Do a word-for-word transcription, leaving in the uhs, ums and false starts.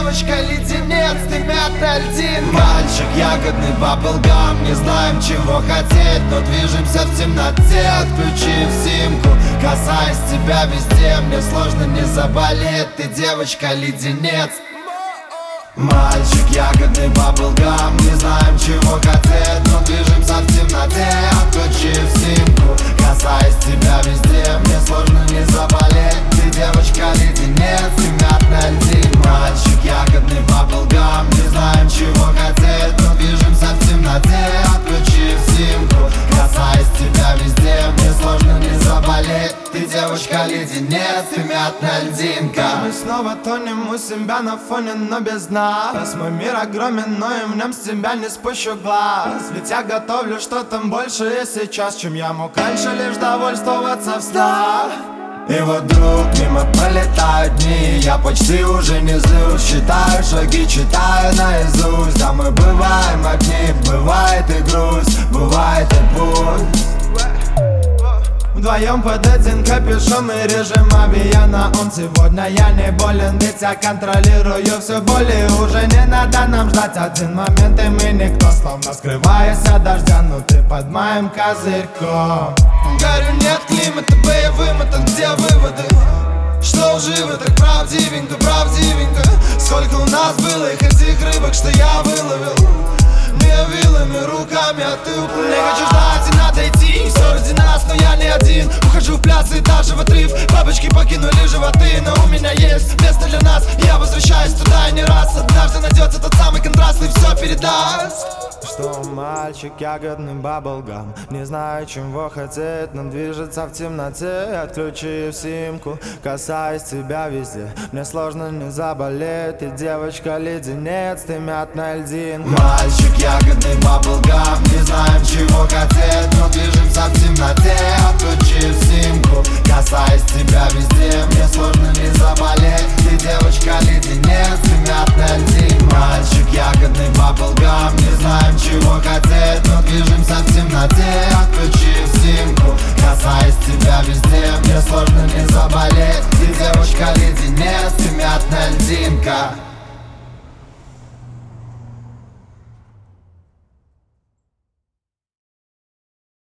девочка леденец, ты мятная льдинка. Мальчик ягодный баблгам, не знаем чего хотеть, но движемся в темноте, отключив симку. Касаясь тебя везде, мне сложно не заболеть, ты девочка леденец. Мальчик ягодный баблгам, не знаем чего хотеть, но движемся в темноте, отключив симку. Касаясь тебя везде, мне сложно не заболеть, ты девочка леденец, ты мятная льдинка. Мальчик ягодный баблгам, не знаем чего хотеть, но движемся в темноте, отключив симку. Касаясь тебя везде, мне сложно не заболеть, ты девочка леденец, ты мятная льдинка. Мы снова тонем у себя на фоне, но без нас. Мой мир огромен, но и в нем с тебя не спущу глаз. Ведь я готовлю что-то большее сейчас, чем я мог раньше лишь довольствоваться в снах. И вот вдруг мимо пролетают дни, я почти уже не злюсь. Считаю шаги, читаю наизусть. Да мы бываем одни, бывает и грусть, бывает и пусть. Вдвоем под один капюшон мы режем объяна. Он сегодня я не болен, ведь я контролирую все боли. Уже не надо нам ждать один момент, и мы никто, словно скрываясь от дождя, ну ты под моим козырьком. Горю нет климата боевым, это где выводы? Что лживо, так правдивенько, правдивенько. Сколько у нас было их этих рыбок, что я выловил не вилами, руками, а ты уплыл. Не хочу ждать и надо идти, все ради нас, но я не один. Ухожу в пляс и даже в отрыв, бабочки покинули животы, но у меня есть место для нас. Я возвращаюсь туда и не раз, однажды найдется тот самый контраст и все передаст. Что мальчик ягодный баблгам, не знаю чего хотеть, но движется в темноте, отключив симку. Касаясь тебя везде, мне сложно не заболеть, ты девочка леденец, ты мятная льдинка. Мальчик ягодный баблгам, не знаем чего хотеть, но движемся в темноте, отключив симку. Касаясь тебя везде, мне сложно не заболеть, ты девочка леденец, ты мятная льдинка. Мальчик ягодный баблгам, не знаем чего хотеть, но движемся в темноте,